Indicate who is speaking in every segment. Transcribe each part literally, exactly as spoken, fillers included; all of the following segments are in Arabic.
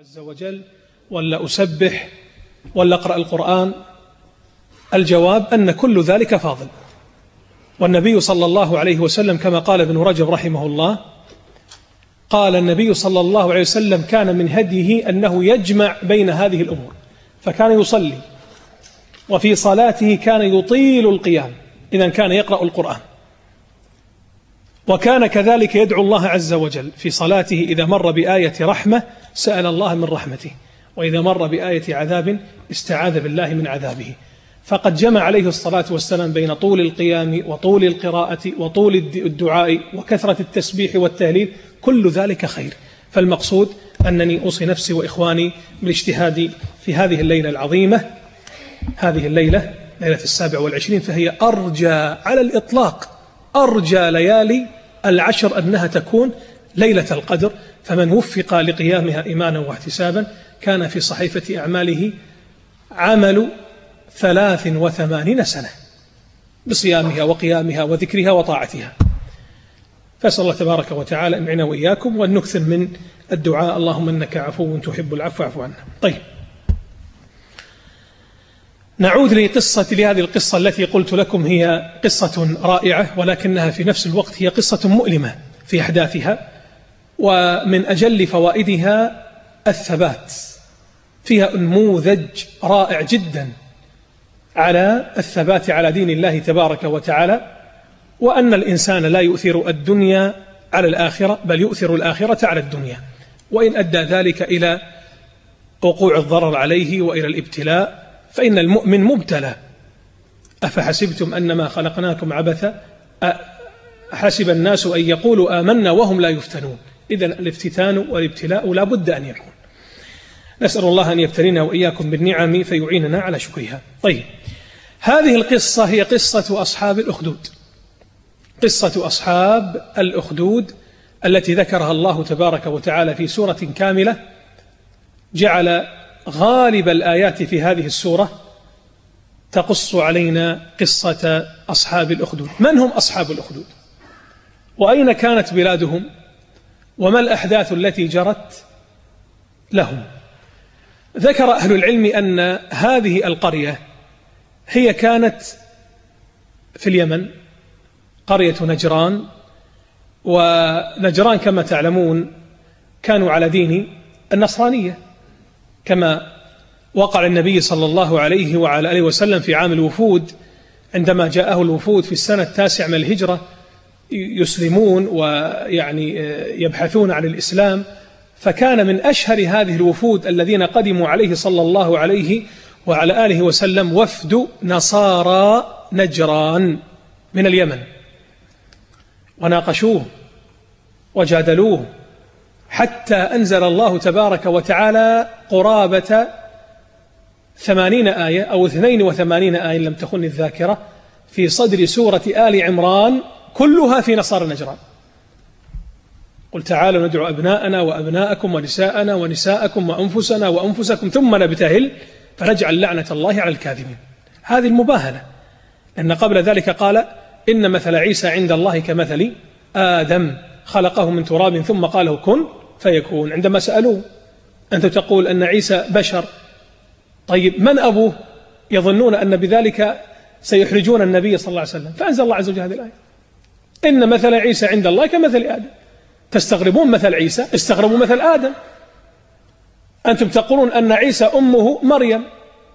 Speaker 1: عز وجل ولا أسبح ولا أقرأ القرآن؟ الجواب أن كل ذلك فاضل. والنبي صلى الله عليه وسلم كما قال ابن رجب رحمه الله، قال النبي صلى الله عليه وسلم كان من هديه أنه يجمع بين هذه الأمور، فكان يصلي وفي صلاته كان يطيل القيام إذا كان يقرأ القرآن، وكان كذلك يدعو الله عز وجل في صلاته إذا مر بآية رحمة سأل الله من رحمته، وإذا مر بآية عذاب استعاذ بالله من عذابه. فقد جمع عليه الصلاة والسلام بين طول القيام وطول القراءة وطول الدعاء وكثرة التسبيح والتهليل، كل ذلك خير. فالمقصود أنني أوصي نفسي وإخواني بالاجتهاد في هذه الليلة العظيمة، هذه الليلة ليلة السابع والعشرين، فهي أرجى على الإطلاق، أرجى ليالي العشر أنها تكون ليلة القدر. فمن وفق لقيامها إيمانا واحتسابا كان في صحيفة أعماله عمل ثلاث وثمانين سنة بصيامها وقيامها وذكرها وطاعتها. فأسأل الله تبارك وتعالى أن يعيننا وإياكم وأن نكثر من الدعاء اللهم إنك عفو تحب العفو فاعف عنا. طيب، نعود لقصة لهذه القصة التي قلت لكم هي قصة رائعة، ولكنها في نفس الوقت هي قصة مؤلمة في أحداثها، ومن أجل فوائدها الثبات. فيها نموذج رائع جدا على الثبات على دين الله تبارك وتعالى، وأن الإنسان لا يؤثر الدنيا على الآخرة بل يؤثر الآخرة على الدنيا، وإن أدى ذلك إلى وقوع الضرر عليه وإلى الابتلاء فإن المؤمن مبتلى. أفحسبتم أنما خلقناكم عبثا أحسب الناس أن يقولوا آمنا وهم لا يفتنون. إذن الافتتان والابتلاء لا بد أن يكون. نسأل الله أن يبتلينا وإياكم بالنعم فيعيننا على شكرها. طيب، هذه القصة هي قصة أصحاب الأخدود، قصة أصحاب الأخدود التي ذكرها الله تبارك وتعالى في سورة كاملة، جعل غالب الآيات في هذه السورة تقص علينا قصة أصحاب الأخدود. من هم أصحاب الأخدود؟ وأين كانت بلادهم؟ وما الأحداث التي جرت لهم؟ ذكر أهل العلم أن هذه القرية هي كانت في اليمن، قرية نجران. ونجران كما تعلمون كانوا على دين النصرانية، كما وقع النبي صلى الله عليه وعلى آله وسلم في عام الوفود، عندما جاءه الوفود في السنة التاسعة من الهجرة يسلمون ويعني يبحثون عن الإسلام، فكان من أشهر هذه الوفود الذين قدموا عليه صلى الله عليه وعلى آله وسلم وفد نصارى نجران من اليمن، وناقشوه وجادلوه حتى أنزل الله تبارك وتعالى قرابة ثمانين آية أو اثنين وثمانين آية لم تخن الذاكرة في صدر سورة آل عمران، كلها في نصارى نجران. قل تعالوا ندعو أبناءنا وأبناءكم ونساءنا ونساءكم وأنفسنا وأنفسكم ثم نبتهل فنجعل لعنة الله على الكاذبين. هذه المباهلة، لأن قبل ذلك قال إن مثل عيسى عند الله كمثل آدم خلقه من تراب ثم قال له كن فيكون. عندما سألوه أنت تقول أن عيسى بشر، طيب من أبوه؟ يظنون أن بذلك سيحرجون النبي صلى الله عليه وسلم، فأنزل الله عز وجل هذه الآية إن مثل عيسى عند الله كمثل آدم. تستغربون مثل عيسى، استغربوا مثل آدم. أنتم تقولون أن عيسى أمه مريم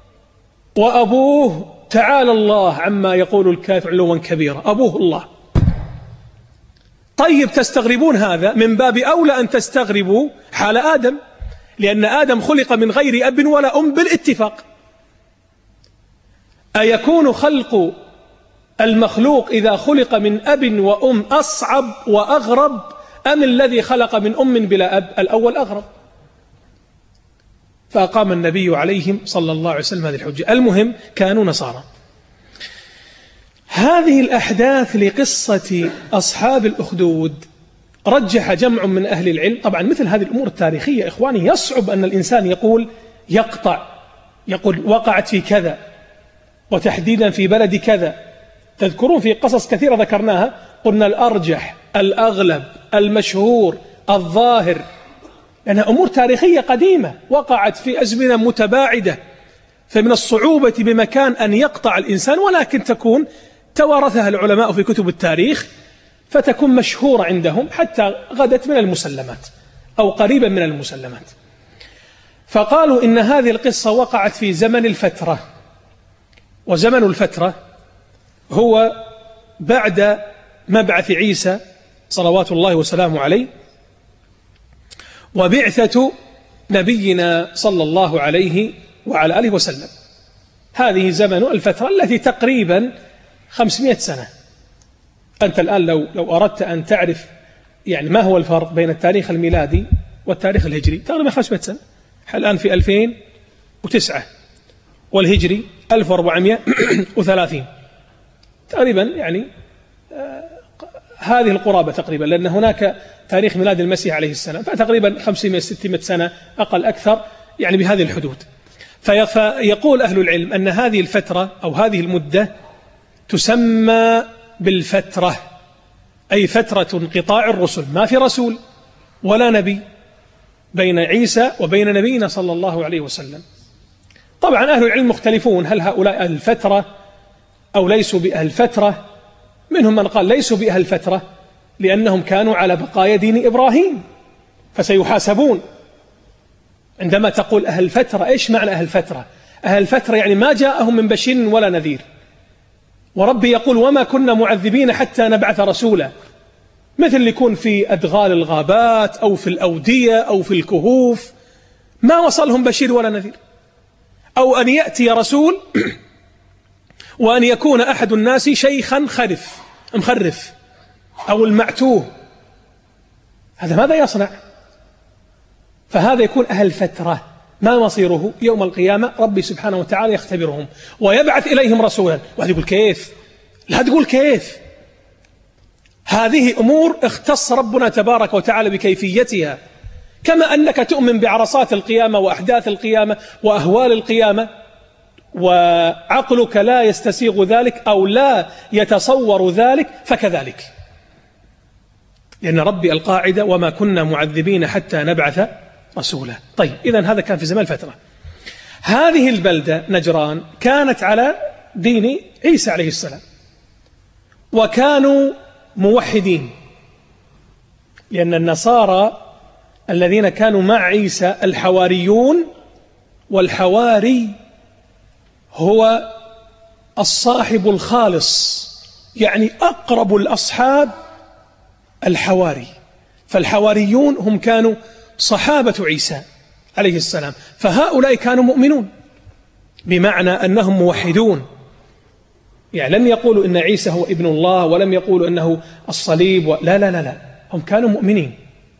Speaker 1: وأبوه تعالى الله عما يقول الكافر علوا كبيرا، أبوه الله. طيب تستغربون هذا، من باب أولى أن تستغربوا حال آدم، لأن آدم خلق من غير أب ولا أم بالاتفاق. أيكون خلق المخلوق إذا خلق من أب وأم أصعب وأغرب أم الذي خلق من أم بلا أب؟ الأول أغرب. فأقام النبي عليهم صلى الله عليه وسلم هذه الحجة. المهم كانوا نصارى. هذه الأحداث لقصة أصحاب الأخدود رجح جمع من أهل العلم. طبعا مثل هذه الأمور التاريخية إخواني يصعب أن الإنسان يقول يقطع، يقول وقعت في كذا وتحديدا في بلد كذا. تذكرون في قصص كثيرة ذكرناها قلنا الأرجح الأغلب المشهور الظاهر لأنها أمور تاريخية قديمة وقعت في أزمنة متباعدة، فمن الصعوبة بمكان أن يقطع الإنسان، ولكن تكون توارثها العلماء في كتب التاريخ فتكون مشهورة عندهم حتى غدت من المسلمات أو قريبا من المسلمات. فقالوا إن هذه القصة وقعت في زمن الفترة، وزمن الفترة هو بعد مبعث عيسى صلوات الله وسلامه عليه وبعثة نبينا صلى الله عليه وعلى آله وسلم. هذه زمن الفترة التي تقريبا خمسمائة سنة. أنت الآن لو لو أردت أن تعرف يعني ما هو الفرق بين التاريخ الميلادي والتاريخ الهجري، تقريبا خمسمائة سنة. الآن في ألفين وتسعة والهجري ألف وأربعمائة وثلاثين تقريبا، يعني آه هذه القرابة تقريبا، لأن هناك تاريخ ميلاد المسيح عليه السلام فتقريبا خمسمائة ستمائة سنة أقل أكثر، يعني بهذه الحدود. فيقول أهل العلم أن هذه الفترة أو هذه المدة تسمى بالفترة، أي فترة انقطاع الرسل، ما في رسول ولا نبي بين عيسى وبين نبينا صلى الله عليه وسلم. طبعا أهل العلم مختلفون، هل هؤلاء أهل الفترة أو ليسوا بأهل فترة؟ منهم من قال ليسوا بأهل فترة لأنهم كانوا على بقايا دين إبراهيم فسيحاسبون. عندما تقول أهل فترة، إيش معنى أهل فترة؟ أهل فترة يعني ما جاءهم من بشير ولا نذير، وربي يقول وما كنا معذبين حتى نبعث رسولا، مثل اللي يكون في أدغال الغابات أو في الأودية أو في الكهوف ما وصلهم بشير ولا نذير، أو أن يأتي رسول وأن يكون أحد الناس شيخا خرف مخرف أو المعتوه، هذا ماذا يصنع؟ فهذا يكون أهل فترة. ما مصيره؟ يوم القيامة ربي سبحانه وتعالى يختبرهم ويبعث إليهم رسولا. واحد يقول كيف؟ لا تقول كيف، هذه أمور اختص ربنا تبارك وتعالى بكيفيتها، كما أنك تؤمن بعرصات القيامة وأحداث القيامة وأهوال القيامة وعقلك لا يستسيغ ذلك أو لا يتصور ذلك، فكذلك، لأن ربي القاعدة وما كنا معذبين حتى نبعث رسولا. طيب إذن هذا كان في زمان الفترة. هذه البلدة نجران كانت على دين عيسى عليه السلام، وكانوا موحدين، لأن النصارى الذين كانوا مع عيسى الحواريون، والحواري هو الصاحب الخالص، يعني أقرب الأصحاب الحواري. فالحواريون هم كانوا صحابة عيسى عليه السلام، فهؤلاء كانوا مؤمنون بمعنى أنهم موحدون، يعني لم يقولوا إن عيسى هو ابن الله ولم يقولوا أنه الصليب و... لا لا لا لا هم كانوا مؤمنين.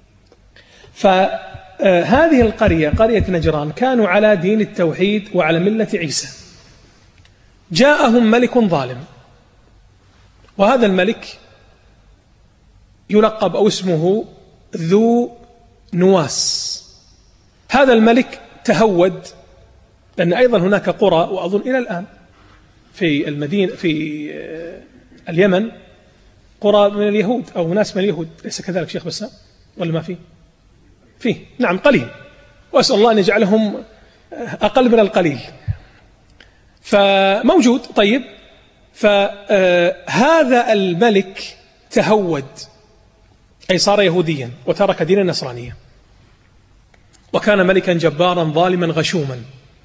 Speaker 1: فهذه القرية قرية نجران كانوا على دين التوحيد وعلى ملة عيسى. جاءهم ملك ظالم، وهذا الملك يلقب أو اسمه ذو نواس. هذا الملك تهود، لأن أيضا هناك قرى وأظن إلى الآن في المدينة في اليمن قرى من اليهود أو ناس من اليهود، ليس كذلك شيخ بسام ولا ما فيه؟ فيه نعم قليل، وأسأل الله أن يجعلهم أقل من القليل، فموجود. طيب فهذا الملك تهود أي صار يهوديا وترك دين النصرانية، وكان ملكا جبارا ظالما غشوما،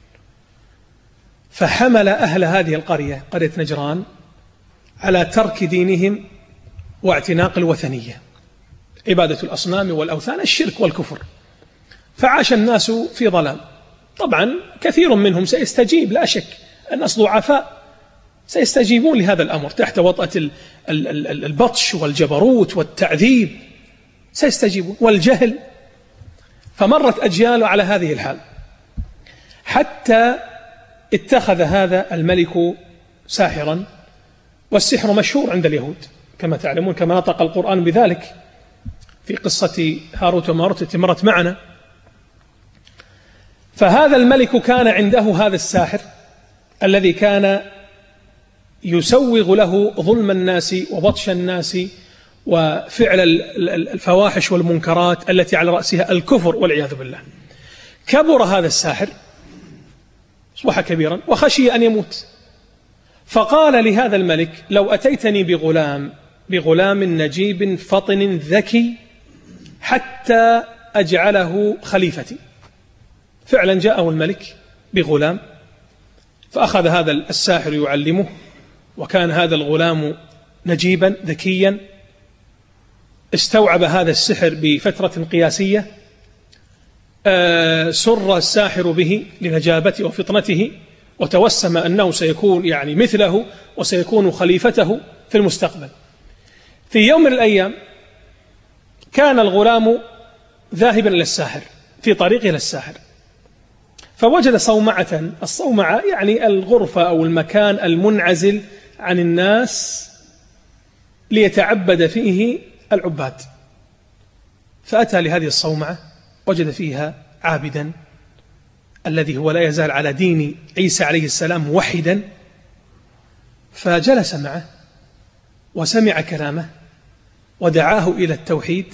Speaker 1: فحمل أهل هذه القرية قرية نجران على ترك دينهم واعتناق الوثنية، عبادة الأصنام والأوثان، الشرك والكفر. فعاش الناس في ظلام. طبعا كثير منهم سيستجيب، لا شك الناس ضعفاء سيستجيبون لهذا الأمر تحت وطأة البطش والجبروت والتعذيب، سيستجيبون، والجهل. فمرت أجيال على هذه الحال حتى اتخذ هذا الملك ساحرا، والسحر مشهور عند اليهود كما تعلمون، كما نطق القرآن بذلك في قصة هاروت وماروت التي مرت معنا. فهذا الملك كان عنده هذا الساحر الذي كان يسوغ له ظلم الناس وبطش الناس وفعل الفواحش والمنكرات التي على رأسها الكفر والعياذ بالله. كبر هذا الساحر، أصبح كبيرا وخشي أن يموت، فقال لهذا الملك: لو أتيتني بغلام بغلام نجيب فطن ذكي حتى أجعله خليفتي. فعلا جاءه الملك بغلام، فأخذ هذا الساحر يعلمه، وكان هذا الغلام نجيبا ذكيا، استوعب هذا السحر بفترة قياسية. سر الساحر به لنجابته وفطنته، وتوسم أنه سيكون يعني مثله وسيكون خليفته في المستقبل. في يوم من الأيام كان الغلام ذاهبا إلى الساحر، في طريقه إلى الساحر، فوجد صومعة. الصومعة يعني الغرفة أو المكان المنعزل عن الناس ليتعبد فيه العباد. فأتى لهذه الصومعة، وجد فيها عابدا الذي هو لا يزال على دين عيسى عليه السلام موحدا، فجلس معه وسمع كلامه ودعاه إلى التوحيد.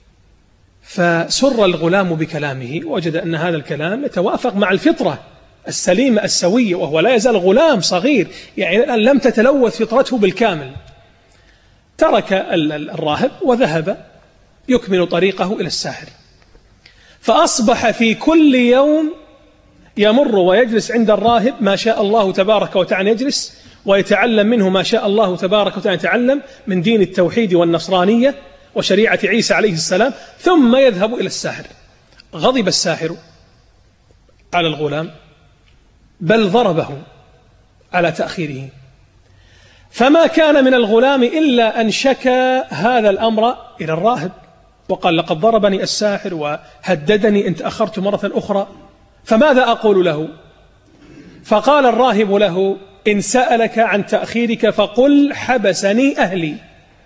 Speaker 1: فسر الغلام بكلامه، وجد أن هذا الكلام يتوافق مع الفطرة السليمة السوية، وهو لا يزال غلام صغير، يعني الآن لم تتلوث فطرته بالكامل. ترك الراهب وذهب يكمل طريقه إلى الساحر، فأصبح في كل يوم يمر ويجلس عند الراهب ما شاء الله تبارك وتعالى يجلس، ويتعلم منه ما شاء الله تبارك وتعالى يتعلم من دين التوحيد والنصرانية وشريعة عيسى عليه السلام، ثم يذهب إلى الساحر. غضب الساحر على الغلام، بل ضربه على تأخيره، فما كان من الغلام إلا أن شكى هذا الأمر إلى الراهب، وقال: لقد ضربني الساحر وهددني إن تأخرت مرة أخرى، فماذا أقول له؟ فقال الراهب له: إن سألك عن تأخيرك فقل حبسني أهلي،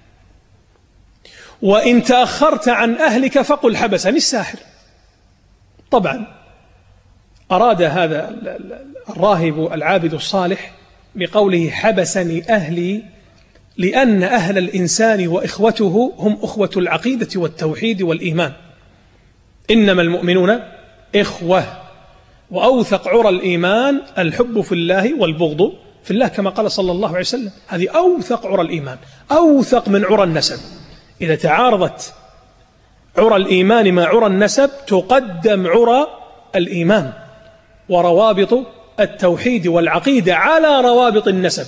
Speaker 1: وإن تأخرت عن أهلك فقل حبسني الساحر. طبعا أراد هذا الراهب العابد الصالح بقوله حبسني أهلي لأن أهل الإنسان وإخوته هم أخوة العقيدة والتوحيد والإيمان، إنما المؤمنون إخوة، وأوثق عرى الإيمان الحب في الله والبغض في الله، كما قال صلى الله عليه وسلم. هذه أوثق عرى الإيمان، أوثق من عرى النسب. إذا تعارضت عرى الإيمان مع عرى النسب تقدم عرى الإيمان وروابط التوحيد والعقيدة على روابط النسب.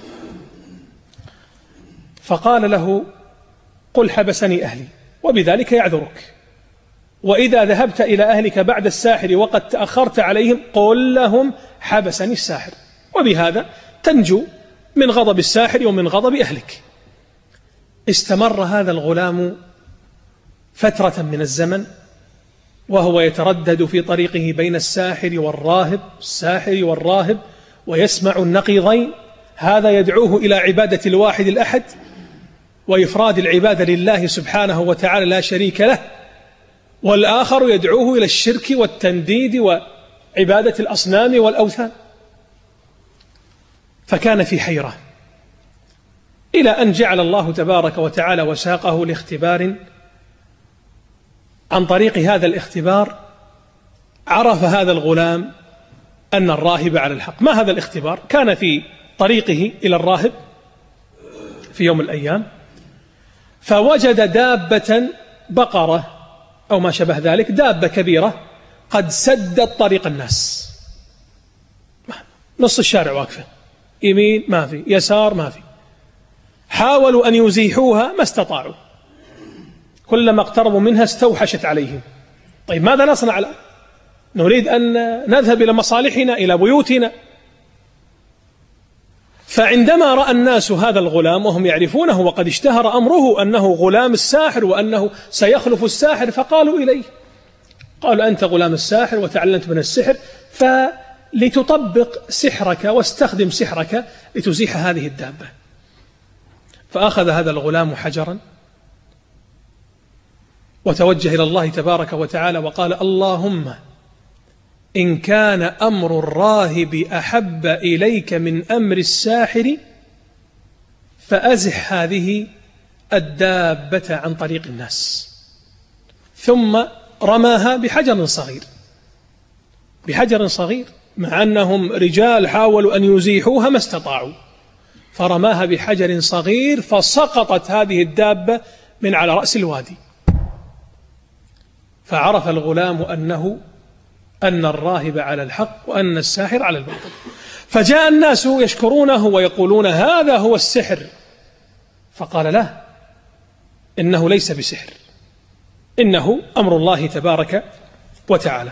Speaker 1: فقال له: قل حبسني أهلي، وبذلك يعذرك، وإذا ذهبت إلى أهلك بعد الساحر وقد تأخرت عليهم قل لهم حبسني الساحر، وبهذا تنجو من غضب الساحر ومن غضب أهلك. استمر هذا الغلام فترة من الزمن وهو يتردد في طريقه بين الساحر والراهب، الساحر والراهب، ويسمع النقيضين، هذا يدعوه إلى عبادة الواحد الأحد وإفراد العبادة لله سبحانه وتعالى لا شريك له، والآخر يدعوه إلى الشرك والتنديد وعبادة الأصنام والأوثان. فكان في حيرة، إلى أن جعل الله تبارك وتعالى وساقه لاختبار. عن طريق هذا الاختبار عرف هذا الغلام أن الراهب على الحق. ما هذا الاختبار؟ كان في طريقه إلى الراهب في يوم من الأيام، فوجد دابة بقرة أو ما شبه ذلك، دابة كبيرة قد سدت طريق الناس، نص الشارع واقفة، يمين ما في، يسار ما في، حاولوا أن يزيحوها ما استطاعوا، كلما اقتربوا منها استوحشت عليهم. طيب ماذا نصنع الآن؟ نريد أن نذهب إلى مصالحنا إلى بيوتنا. فعندما رأى الناس هذا الغلام وهم يعرفونه وقد اشتهر أمره أنه غلام الساحر وأنه سيخلف الساحر، فقالوا إليه، قالوا: أنت غلام الساحر وتعلمت من السحر، فلتطبق سحرك واستخدم سحرك لتزيح هذه الدابة. فأخذ هذا الغلام حجرا وتوجه إلى الله تبارك وتعالى وقال: اللهم إن كان أمر الراهب أحب إليك من أمر الساحر فأزح هذه الدابة عن طريق الناس، ثم رماها بحجر صغير بحجر صغير مع أنهم رجال حاولوا أن يزيحوها ما استطاعوا، فرماها بحجر صغير فسقطت هذه الدابة من على رأس الوادي. فعرف الغلام أنه أن الراهب على الحق وأن الساحر على الباطل، فجاء الناس يشكرونه ويقولون هذا هو السحر، فقال لا، إنه ليس بسحر، إنه أمر الله تبارك وتعالى.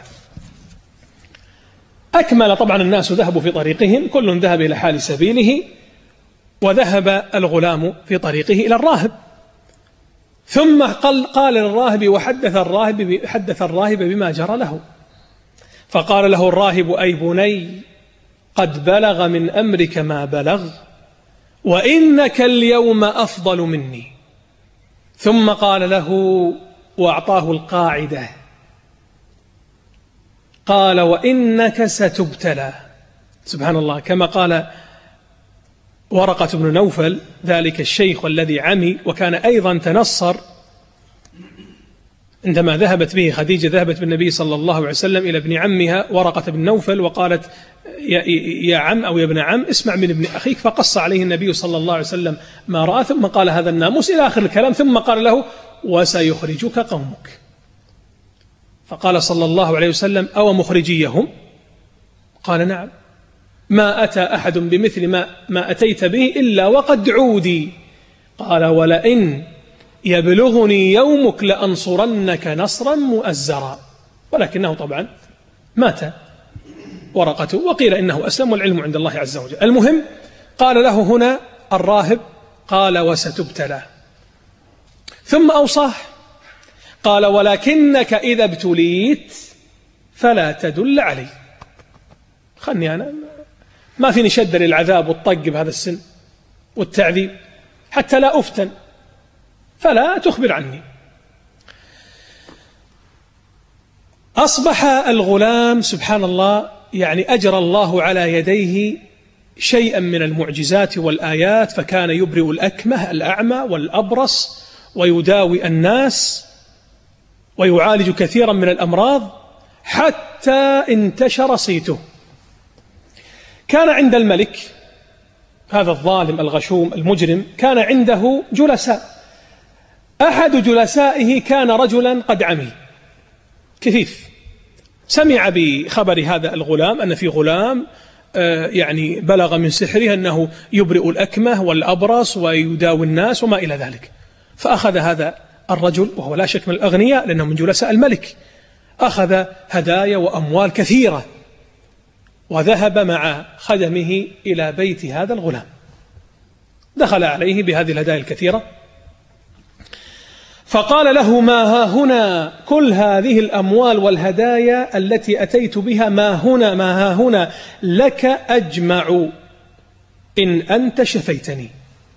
Speaker 1: أكمل طبعا الناس ذهبوا في طريقهم، كل ذهب إلى حال سبيله، وذهب الغلام في طريقه إلى الراهب، ثم قال, قال للراهب وحدث الراهب, حدث الراهب بما جرى له، فقال له الراهب أي بني قد بلغ من أمرك ما بلغ، وإنك اليوم أفضل مني. ثم قال له وأعطاه القاعدة، قال وإنك ستبتلى. سبحان الله، كما قال ورقة بن نوفل ذلك الشيخ الذي عمي وكان أيضا تنصر عندما ذهبت به خديجة، ذهبت بالنبي صلى الله عليه وسلم إلى ابن عمها ورقة بن نوفل وقالت يا, يا عم أو يا ابن عم اسمع من ابن أخيك، فقص عليه النبي صلى الله عليه وسلم ما رأى، ثم قال هذا الناموس إلى آخر الكلام، ثم قال له وسيخرجك قومك. فقال صلى الله عليه وسلم أو مخرجيهم؟ قال نعم، ما أتى أحد بمثل ما, ما أتيت به إلا وقد عودي. قال ولئن يبلغني يومك لأنصرنك نصرا مؤزرا. ولكنه طبعا مات ورقته، وقيل إنه أسلم والعلم عند الله عز وجل. المهم قال له هنا الراهب قال وستبتلى، ثم أوصاه قال ولكنك إذا ابتليت فلا تدل علي. خلني أنا ما فيني شد للعذاب والطق بهذا السن والتعذيب حتى لا أفتن، فلا تخبر عني. أصبح الغلام سبحان الله يعني أجرى الله على يديه شيئا من المعجزات والآيات، فكان يبرئ الأكمه الأعمى والأبرص ويداوي الناس ويعالج كثيرا من الأمراض حتى انتشر صيته. كان عند الملك هذا الظالم الغشوم المجرم كان عنده جلساء، أحد جلسائه كان رجلا قد عمي كفيف، سمع بخبر هذا الغلام أن في غلام يعني بلغ من سحره أنه يبرئ الأكمه والأبرص ويداوي الناس وما إلى ذلك، فأخذ هذا الرجل وهو لا شك من الأغنياء لأنه من جلساء الملك، أخذ هدايا وأموال كثيرة وذهب مع خدمه إلى بيت هذا الغلام. دخل عليه بهذه الهدايا الكثيرة فقال له ما ها هنا كل هذه الأموال والهدايا التي أتيت بها ما هنا ما ها هنا لك أجمع إن أنت شفيتني.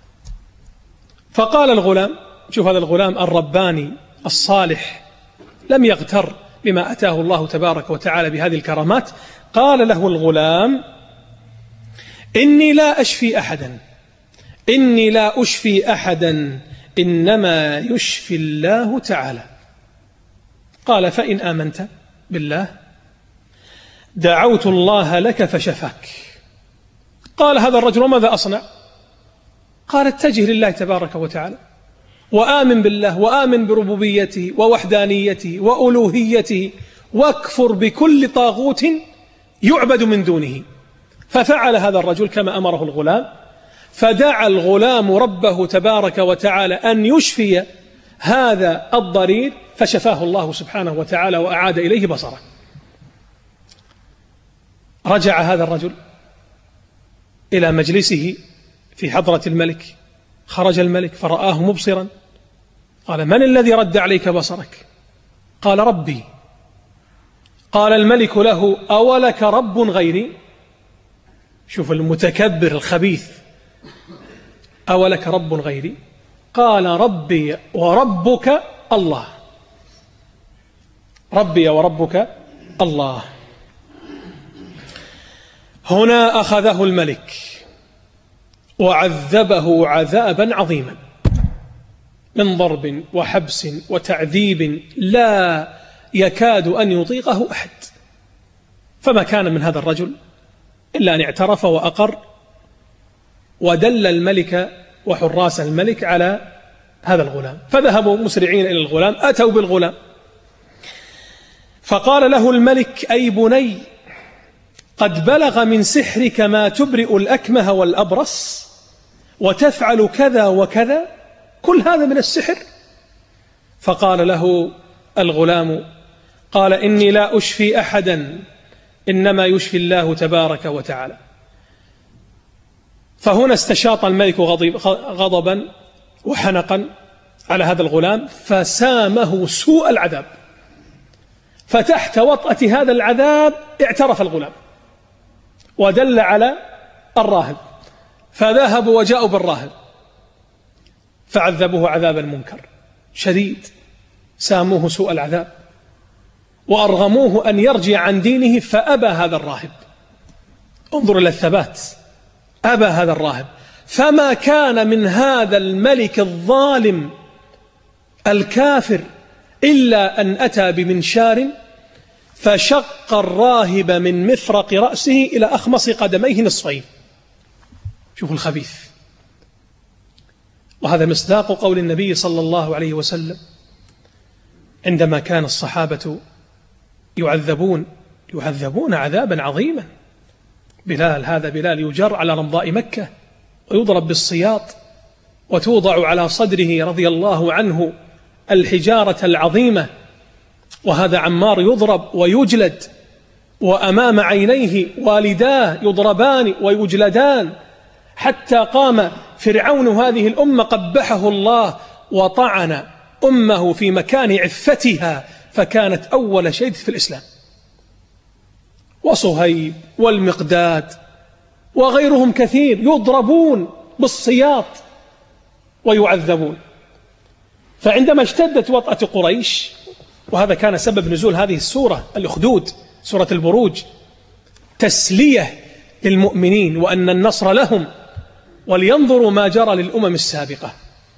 Speaker 1: فقال الغلام، شوف هذا الغلام الرباني الصالح لم يغتر بما أتاه الله تبارك وتعالى بهذه الكرامات، قال له الغلام إني لا أشفي أحدا إني لا أشفي أحدا إنما يشفي الله تعالى. قال فإن آمنت بالله دعوت الله لك فشفاك. قال هذا الرجل وماذا أصنع؟ قال اتجه لله تبارك وتعالى وآمن بالله وآمن بربوبيته ووحدانيته وألوهيته واكفر بكل طاغوت يعبد من دونه. ففعل هذا الرجل كما أمره الغلام، فدعا الغلام ربه تبارك وتعالى أن يشفي هذا الضرير فشفاه الله سبحانه وتعالى وأعاد إليه بصره. رجع هذا الرجل إلى مجلسه في حضرة الملك، خرج الملك فرآه مبصرا، قال من الذي رد عليك بصرك؟ قال ربي. قال الملك له أولك رب غيري؟ شوف المتكبر الخبيث، أولك رب غيري؟ قال ربي وربك الله، ربي وربك الله. هنا أخذه الملك وعذبه عذابا عظيما. من ضرب وحبس وتعذيب لا يكاد أن يطيقه أحد. فما كان من هذا الرجل إلا أن اعترف وأقر ودل الملك وحراس الملك على هذا الغلام، فذهبوا مسرعين إلى الغلام، أتوا بالغلام فقال له الملك: أي بني، قد بلغ من سحرك ما تبرئ الأكمه والأبرص وتفعل كذا وكذا، كل هذا من السحر؟ فقال له الغلام: قال: إني لا أشفي أحدا، إنما يشفي الله تبارك وتعالى. فهنا استشاط الملك غضبا وحنقا على هذا الغلام فسامه سوء العذاب، فتحت وطأة هذا العذاب اعترف الغلام ودل على الراهب، فذهبوا وجاءوا بالراهب فعذبوه عذابا منكر شديد، ساموه سوء العذاب وأرغموه أن يرجع عن دينه، فأبى هذا الراهب. انظر إلى الثبات، أبى هذا الراهب. فما كان من هذا الملك الظالم الكافر إلا أن أتى بمنشار فشق الراهب من مفرق رأسه إلى أخمص قدميه نصفين. شوفوا الخبيث. وهذا مصداق قول النبي صلى الله عليه وسلم عندما كان الصحابة يعذبون يعذبون عذابا عظيما. بلال، هذا بلال يجر على رمضاء مكة ويضرب بالسياط وتوضع على صدره رضي الله عنه الحجارة العظيمة، وهذا عمار يضرب ويجلد، وأمام عينيه والداه يضربان ويجلدان، حتى قام فرعون هذه الأمة قبحه الله وطعن أمه في مكان عفتها، فكانت أول شيء في الإسلام. وصهيب والمقداد وغيرهم كثير يضربون بالسياط ويعذبون. فعندما اشتدت وطأة قريش، وهذا كان سبب نزول هذه السورة الأخدود، سورة البروج، تسلية للمؤمنين وأن النصر لهم، ولينظروا ما جرى للأمم السابقة.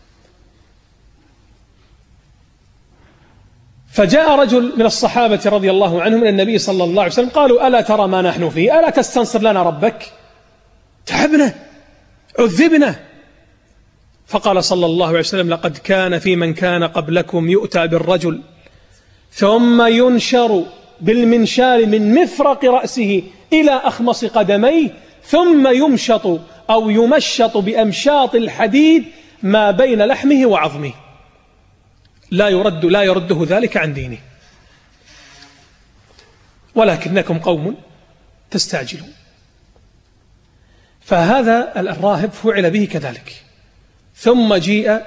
Speaker 1: فجاء رجل من الصحابة رضي الله عنهم إلى النبي صلى الله عليه وسلم، قالوا: ألا ترى ما نحن فيه؟ ألا تستنصر لنا ربك؟ تعبنا، عذبنا. فقال صلى الله عليه وسلم: لقد كان في من كان قبلكم يؤتى بالرجل ثم ينشر بالمنشار من مفرق رأسه إلى أخمص قدميه، ثم يمشط أو يمشط بأمشاط الحديد ما بين لحمه وعظمه، لا يرد لا يرده ذلك عن دينه، ولكنكم قوم تستعجلون. فهذا الراهب فعل به كذلك. ثم جيء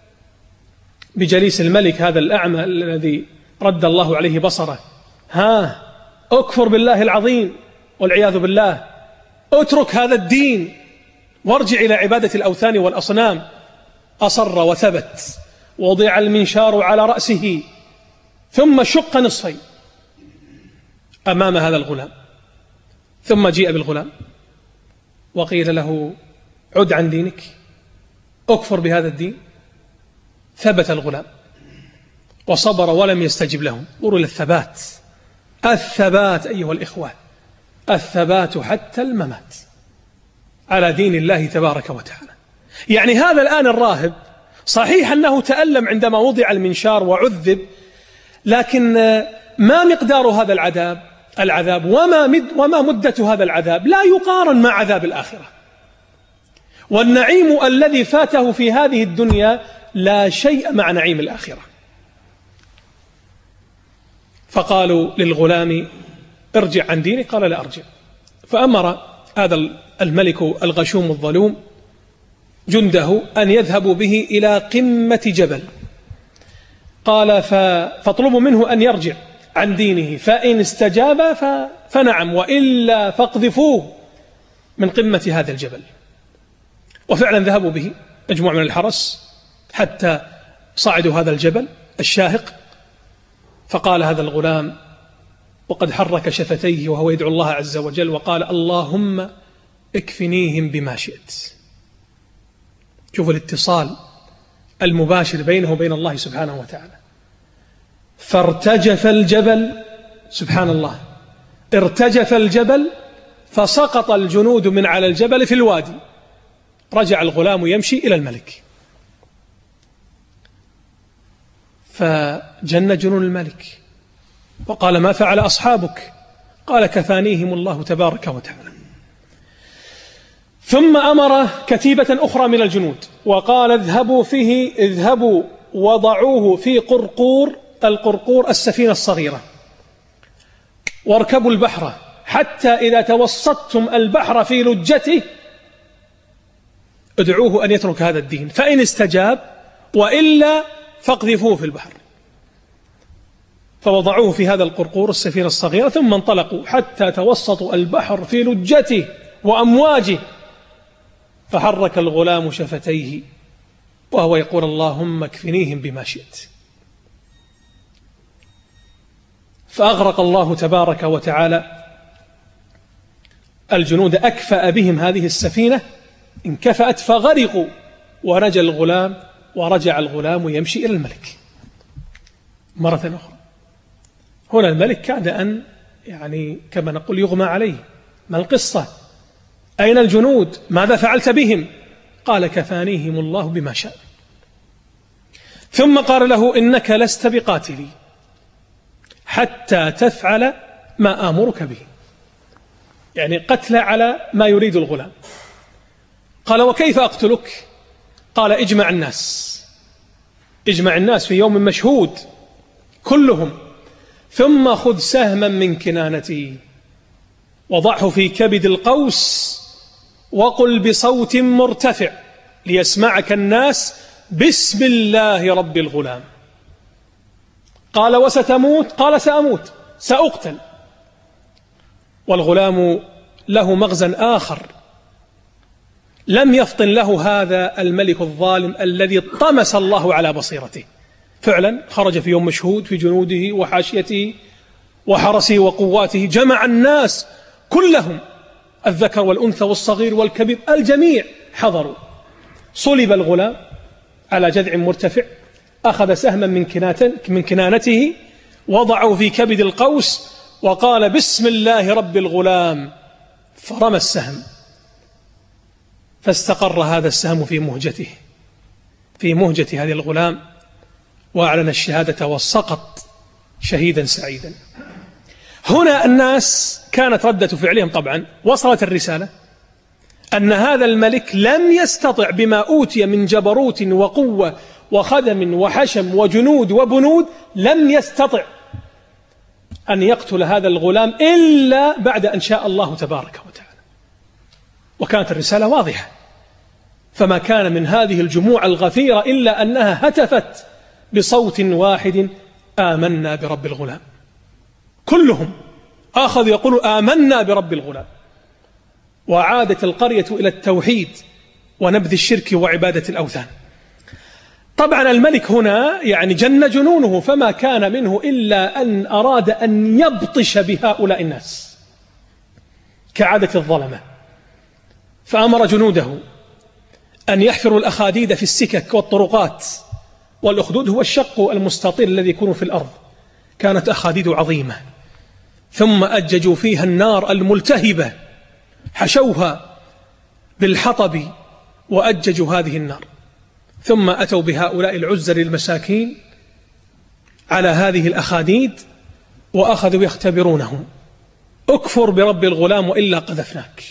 Speaker 1: بجليس الملك هذا الأعمى الذي رد الله عليه بصره: ها، أكفر بالله العظيم والعياذ بالله، اترك هذا الدين وارجع إلى عبادة الأوثان والأصنام. أصر وثبت، وضع المنشار على رأسه ثم شق نصفين أمام هذا الغلام. ثم جيء بالغلام وقيل له: عد عن دينك، أكفر بهذا الدين. ثبت الغلام وصبر ولم يستجب لهم. انظروا إلى الثبات، الثبات أيها الإخوة، الثبات حتى الممات على دين الله تبارك وتعالى. يعني هذا الآن الراهب صحيح أنه تألم عندما وضع المنشار وعذب، لكن ما مقدار هذا العذاب العذاب وما, مد وما مدة هذا العذاب لا يقارن مع عذاب الآخرة. والنعيم الذي فاته في هذه الدنيا لا شيء مع نعيم الآخرة. فقالوا للغلام: ارجع عن دينك. قال: لا أرجع. فأمر هذا الملك الغشوم الظلوم جنده أن يذهبوا به إلى قمة جبل. قال: فاطلبوا منه أن يرجع عن دينه، فإن استجاب فنعم، وإلا فاقذفوه من قمة هذا الجبل. وفعلا ذهبوا به مجموعة من الحرس حتى صعدوا هذا الجبل الشاهق. فقال هذا الغلام وقد حرك شفتيه وهو يدعو الله عز وجل وقال: اللهم اكفنيهم بما شئت. شوفوا الاتصال المباشر بينه وبين الله سبحانه وتعالى. فارتجف الجبل، سبحان الله، ارتجف الجبل فسقط الجنود من على الجبل في الوادي. رجع الغلام يمشي إلى الملك، فجن جنون الملك وقال: ما فعل أصحابك؟ قال: كفانيهم الله تبارك وتعالى. ثم أمر كتيبة أخرى من الجنود وقال: اذهبوا فيه اذهبوا وضعوه في قرقور، القرقور السفينة الصغيرة، واركبوا البحر حتى إذا توسطتم البحر في لجته ادعوه أن يترك هذا الدين، فإن استجاب وإلا فاقذفوه في البحر. فوضعوه في هذا القرقور السفينة الصغيرة ثم انطلقوا حتى توسطوا البحر في لجته وأمواجه، فحرك الغلام شفتيه وهو يقول: اللهم اكفنيهم بما شئت. فأغرق الله تبارك وتعالى الجنود، أكفأ بهم هذه السفينة، انكفأت فغرقوا، ونجا الغلام ورجع الغلام يمشي إلى الملك مرة أخرى. هنا الملك كاد أن يعني كما نقول يغمى عليه: ما القصة؟ أين الجنود؟ ماذا فعلت بهم؟ قال: كفانيهم الله بما شاء. ثم قال له: إنك لست بقاتلي حتى تفعل ما آمرك به، يعني قتل على ما يريد الغلام. قال: وكيف أقتلك؟ قال: اجمع الناس، اجمع الناس في يوم مشهود كلهم، ثم خذ سهما من كنانتي وضعه في كبد القوس وقل بصوت مرتفع ليسمعك الناس: بسم الله رب الغلام. قال: وستموت؟ قال: سأموت، سأقتل. والغلام له مغزى آخر لم يفطن له هذا الملك الظالم الذي طمس الله على بصيرته. فعلا خرج في يوم مشهود في جنوده وحاشيته وحرسه وقواته، جمع الناس كلهم، الذكر والأنثى والصغير والكبير، الجميع حضروا. صلب الغلام على جذع مرتفع، أخذ سهما من كنانته وضعه في كبد القوس وقال: بسم الله رب الغلام، فرمى السهم فاستقر هذا السهم في مهجته في مهجة هذا الغلام، وأعلن الشهادة وسقط شهيدا سعيدا. هنا الناس كانت ردة فعلهم طبعا، وصلت الرسالة أن هذا الملك لم يستطع بما أوتي من جبروت وقوة وخدم وحشم وجنود وبنود، لم يستطع أن يقتل هذا الغلام إلا بعد أن شاء الله تبارك وتعالى. وكانت الرسالة واضحة، فما كان من هذه الجموع الغفيرة إلا أنها هتفت بصوت واحد: آمنا برب الغلام. كلهم أخذوا يقولوا: آمنا برب الغلام. وعادت القرية إلى التوحيد ونبذ الشرك وعبادة الأوثان. طبعا الملك هنا يعني جن جنونه، فما كان منه إلا أن أراد أن يبطش بهؤلاء الناس كعادة الظلمة، فأمر جنوده أن يحفروا الأخاديد في السكك والطرقات. والأخدود هو الشق المستطيل الذي يكون في الأرض، كانت أخاديد عظيمة، ثم أججوا فيها النار الملتهبة، حشوها بالحطب وأججوا هذه النار، ثم أتوا بهؤلاء العزر المساكين على هذه الأخاديد وأخذوا يختبرونهم: اكفر برب الغلام وإلا قذفناك.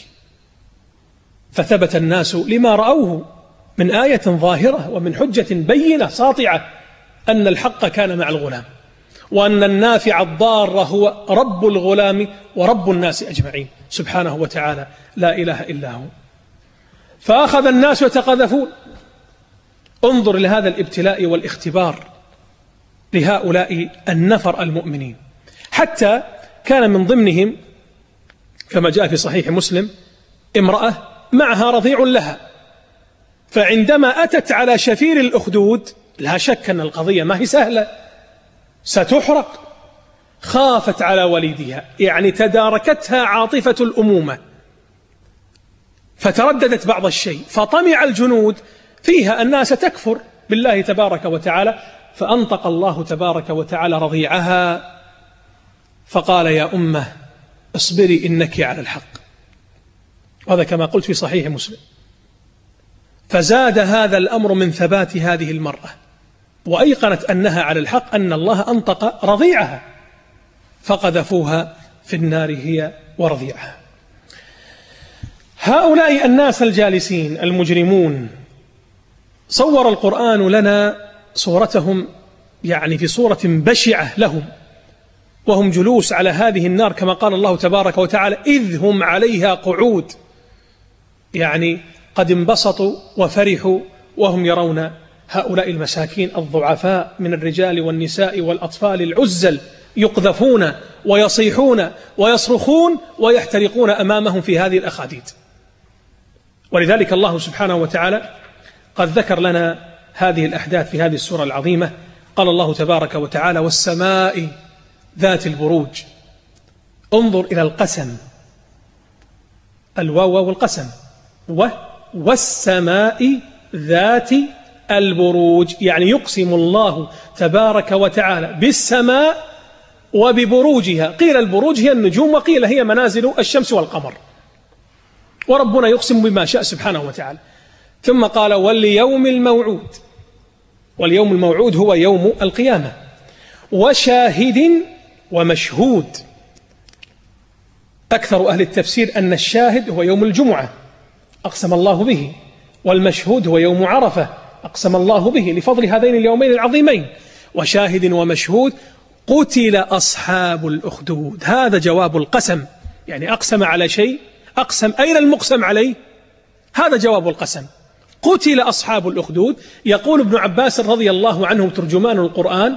Speaker 1: فثبت الناس لما رأوه من آية ظاهرة ومن حجة بينة ساطعة أن الحق كان مع الغلام، وأن النافع الضار هو رب الغلام ورب الناس أجمعين سبحانه وتعالى، لا إله إلا هو. فأخذ الناس يتقذفون. انظر لهذا الابتلاء والاختبار لهؤلاء النفر المؤمنين، حتى كان من ضمنهم كما جاء في صحيح مسلم امرأة معها رضيع لها، فعندما أتت على شفير الأخدود لا شك أن القضية ما هي سهلة، ستحرق، خافت على وليدها، يعني تداركتها عاطفة الأمومة، فترددت بعض الشيء، فطمع الجنود فيها أنها ستكفر بالله تبارك وتعالى، فأنطق الله تبارك وتعالى رضيعها فقال يا أمه اصبري إنك على الحق. وهذا كما قلت في صحيح مسلم. فزاد هذا الأمر من ثبات هذه المرأة، وأيقنت أنها على الحق، أن الله أنطق رضيعها، فقذفوها في النار هي ورضيعها. هؤلاء الناس الجالسين المجرمون صور القرآن لنا صورتهم يعني في صورة بشعة لهم، وهم جلوس على هذه النار كما قال الله تبارك وتعالى إذ هم عليها قعود، يعني قد انبسطوا وفرحوا وهم يرون هؤلاء المساكين الضعفاء من الرجال والنساء والأطفال العزل يقذفون ويصيحون ويصرخون ويحترقون أمامهم في هذه الأخاديد. ولذلك الله سبحانه وتعالى قد ذكر لنا هذه الأحداث في هذه السورة العظيمة. قال الله تبارك وتعالى والسماء ذات البروج. انظر إلى القسم، الواو والقسم، و والسماء ذات البروج، يعني يقسم الله تبارك وتعالى بالسماء وببروجها. قيل البروج هي النجوم، وقيل هي منازل الشمس والقمر، وربنا يقسم بما شاء سبحانه وتعالى. ثم قال واليوم الموعود، واليوم الموعود هو يوم القيامة، وشاهد ومشهود. أكثر أهل التفسير أن الشاهد هو يوم الجمعة أقسم الله به، والمشهود هو يوم عرفة أقسم الله به لفضل هذين اليومين العظيمين. وشاهد ومشهود قتل أصحاب الأخدود، هذا جواب القسم، يعني أقسم على شيء، أقسم أين المقسم عليه؟ هذا جواب القسم، قتل أصحاب الأخدود. يقول ابن عباس رضي الله عنه ترجمان القرآن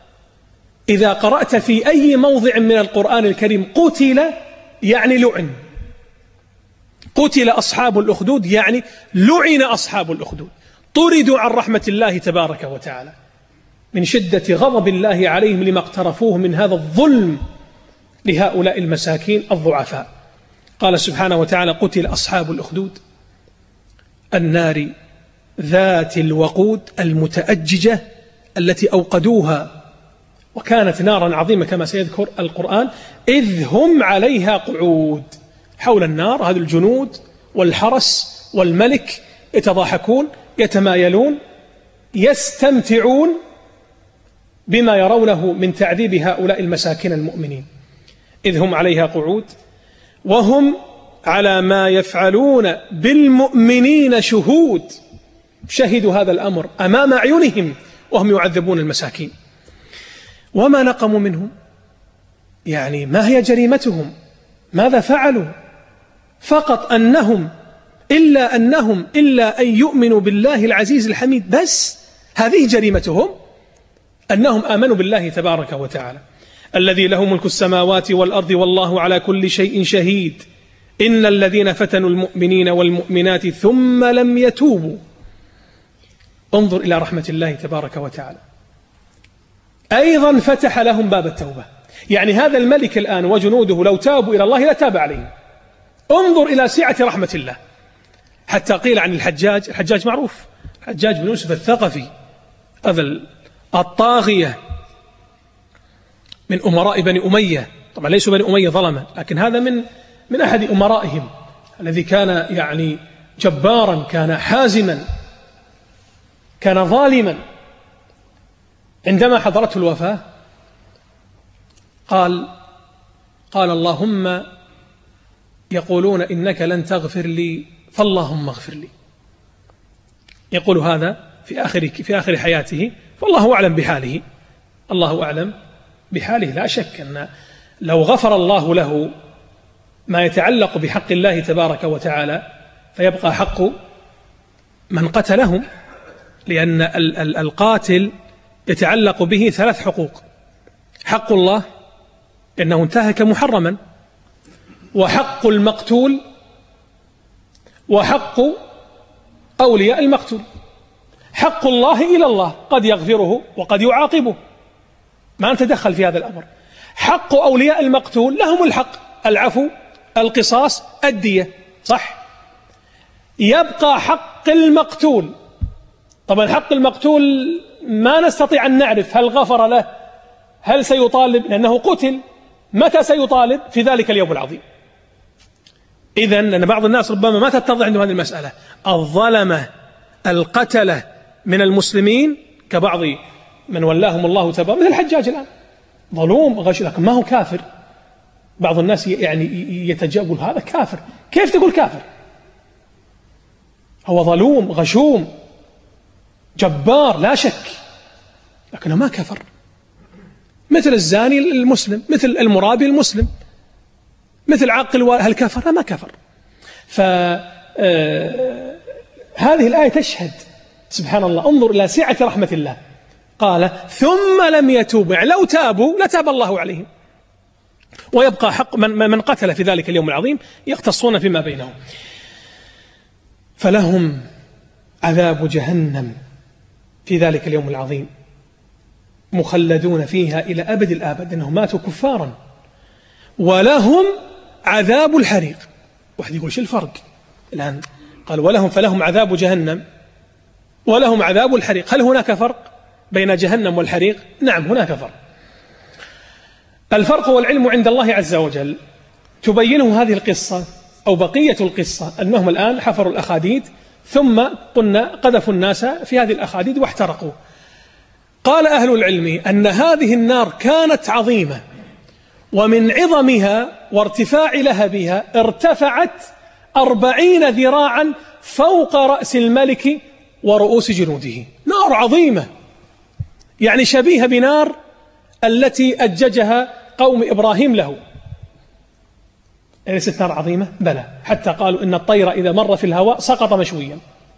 Speaker 1: إذا قرأت في أي موضع من القرآن الكريم قتل يعني لعن، قتل أصحاب الأخدود يعني لعن أصحاب الأخدود، طردوا عن رحمة الله تبارك وتعالى من شدة غضب الله عليهم لما اقترفوه من هذا الظلم لهؤلاء المساكين الضعفاء. قال سبحانه وتعالى قتل أصحاب الأخدود النار ذات الوقود المتأججة التي أوقدوها، وكانت نارا عظيمة كما سيذكر القرآن، إذ هم عليها قعود. حول النار هذا الجنود والحرس والملك يتضاحكون يتمايلون يستمتعون بما يرونه من تعذيب هؤلاء المساكين المؤمنين. إذ هم عليها قعود وهم على ما يفعلون بالمؤمنين شهود، شهدوا هذا الأمر أمام أعينهم وهم يعذبون المساكين. وما نقموا منهم، يعني ما هي جريمتهم، ماذا فعلوا؟ فقط أنهم إلا أنهم إلا أن يؤمنوا بالله العزيز الحميد، بس هذه جريمتهم، أنهم آمنوا بالله تبارك وتعالى الذي له ملك السماوات والأرض والله على كل شيء شهيد إن الذين فتنوا المؤمنين والمؤمنات ثم لم يتوبوا. انظر إلى رحمة الله تبارك وتعالى، أيضا فتح لهم باب التوبة، يعني هذا الملك الآن وجنوده لو تابوا إلى الله لتاب عليهم. انظر إلى سعة رحمة الله، حتى قيل عن الحجاج، الحجاج معروف، الحجاج بن يوسف الثقفي هذا الطاغية من أمراء بني أمية، طبعا ليسوا بني أمية ظلمة، لكن هذا من من أحد أمرائهم الذي كان يعني جبارا، كان حازما، كان ظالما. عندما حضرته الوفاة قال قال اللهم يقولون إنك لن تغفر لي فاللهم اغفر لي. يقول هذا في آخر في آخر حياته، والله أعلم بحاله، الله أعلم بحاله. لا شك أن لو غفر الله له ما يتعلق بحق الله تبارك وتعالى فيبقى حق من قتلهم، لأن القاتل يتعلق به ثلاث حقوق: حق الله إنه انتهك محرما، وحق المقتول، وحق أولياء المقتول. حق الله إلى الله قد يغفره وقد يعاقبه، ما نتدخل في هذا الأمر. حق أولياء المقتول لهم الحق، العفو، القصاص، الدية، صح؟ يبقى حق المقتول طبعا حق المقتول ما نستطيع أن نعرف هل غفر له، هل سيطالب، لأنه قتل، متى سيطالب؟ في ذلك اليوم العظيم. إذن لأن بعض الناس ربما ما تتضح عندهم هذه المسألة، الظلمة القتلة من المسلمين كبعض من ولاهم الله تبارك، مثل الحجاج الآن ظلوم غش، لكن ما هو كافر. بعض الناس يعني يتجاوز هذا كافر، كيف تقول كافر؟ هو ظلوم غشوم جبار لا شك، لكنه ما كفر، مثل الزاني المسلم، مثل المرابي المسلم، مثل عاقل، هل كفر؟ ما كفر. فهذه الآية تشهد سبحان الله، انظر إلى سعة رحمة الله، قال ثم لم يتوبوا، يعني لو تابوا لتاب الله عليهم. ويبقى حق من, من قتل في ذلك اليوم العظيم يقتصون فيما بينهم. فلهم عذاب جهنم في ذلك اليوم العظيم مخلدون فيها إلى أبد الآبد، إنهم ماتوا كفارا. ولهم عذاب الحريق. واحد يقول شو الفرق الآن؟ قال ولهم، فلهم عذاب جهنم ولهم عذاب الحريق. هل هناك فرق بين جهنم والحريق؟ نعم هناك فرق. الفرق والعلم عند الله عز وجل، تبينه هذه القصة أو بقية القصة، أنهم الآن حفروا الأخاديد ثم قلنا قذفوا الناس في هذه الأخاديد واحترقوا. قال أهل العلم أن هذه النار كانت عظيمة، ومن عظمها وارتفاع لهبها ارتفعت أربعين ذراعا فوق رأس الملك ورؤوس جنوده. نار عظيمة، يعني شبيهة بنار التي أججها قوم إبراهيم له. أليست نار عظيمة؟ بلى، حتى قالوا إن الطير إذا مر في الهواء سقط مشويا.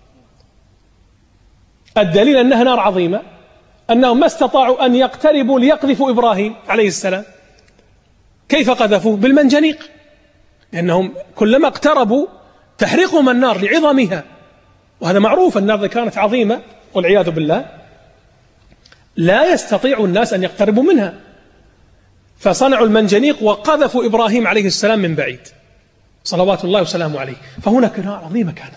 Speaker 1: الدليل أنها نار عظيمة أنهم ما استطاعوا أن يقتربوا ليقذفوا إبراهيم عليه السلام. كيف قذفوه؟ بالمنجنيق، لأنهم كلما اقتربوا تحرقهم النار لعظمها، وهذا معروف. النار إذا كانت عظيمة والعياذ بالله لا يستطيع الناس أن يقتربوا منها، فصنعوا المنجنيق وقذفوا إبراهيم عليه السلام من بعيد صلوات الله وسلامه عليه. فهناك نار عظيمة كانت.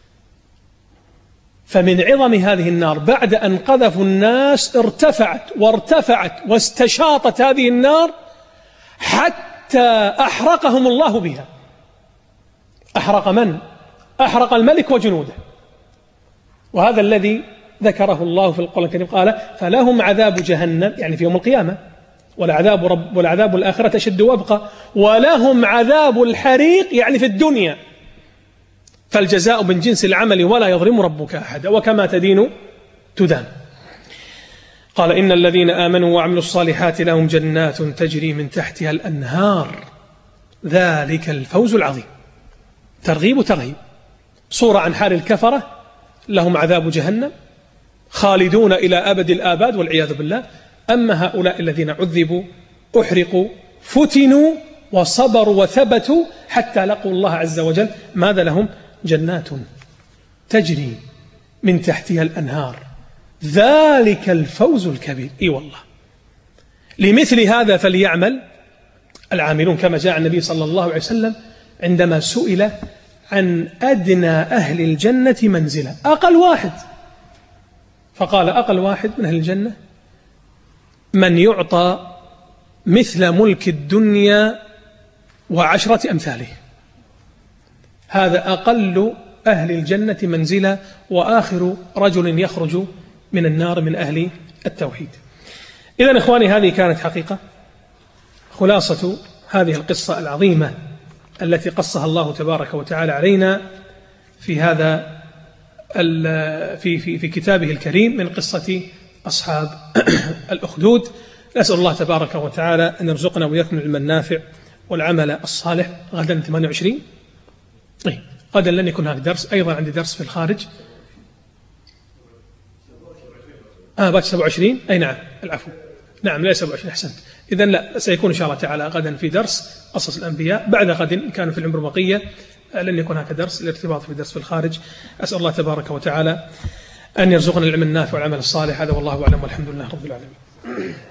Speaker 1: فمن عظم هذه النار بعد أن قذفوا الناس ارتفعت وارتفعت واستشاطت هذه النار حتى أحرقهم الله بها. أحرق من؟ أحرق الملك وجنوده. وهذا الذي ذكره الله في القرآن الكريم، قال فلهم عذاب جهنم، يعني في يوم القيامة، والعذاب رب والعذاب الآخرة أشد وأبقى، ولهم عذاب الحريق، يعني في الدنيا. فالجزاء من جنس العمل ولا يظلم ربك أحدا، وكما تدين تدان. قال إن الذين آمنوا وعملوا الصالحات لهم جنات تجري من تحتها الأنهار ذلك الفوز العظيم. ترغيب وترهيب، صورة عن حال الكفرة، لهم عذاب جهنم خالدون إلى أبد الآباد والعياذ بالله. أما هؤلاء الذين عذبوا أحرقوا فتنوا وصبروا وثبتوا حتى لقوا الله عز وجل، ماذا لهم؟ جنات تجري من تحتها الأنهار ذلك الفوز الكبير. إي والله، لمثل هذا فليعمل العاملون، كما جاء النبي صلى الله عليه وسلم عندما سئل عن أدنى أهل الجنة منزلة، أقل واحد، فقال أقل واحد من أهل الجنة من يعطى مثل ملك الدنيا وعشرة أمثاله. هذا أقل أهل الجنة منزلة، وآخر رجل يخرج من النار من أهل التوحيد. إذن إخواني، هذه كانت حقيقة خلاصة هذه القصة العظيمة التي قصها الله تبارك وتعالى علينا في هذا في في في كتابه الكريم من قصة أصحاب الأخدود. نسأل الله تبارك وتعالى أن يرزقنا وإياكم العلم النافع والعمل الصالح. غدا ثمانية وعشرين، طيب غدا لن يكون هناك درس، أيضا عندي درس في الخارج. آه باكر سبعة وعشرين، أي نعم العفو، نعم لا سبعة وعشرين، أحسنت. إذن لا، سيكون إن شاء الله تعالى غدا في درس قصص الأنبياء. بعد غد إن كانوا في العمر بقية لن يكون هناك درس، الارتباط في درس في الخارج. أسأل الله تبارك وتعالى أن يرزقنا العلم النافع والعمل الصالح. هذا والله أعلم، والحمد لله رب العالمين.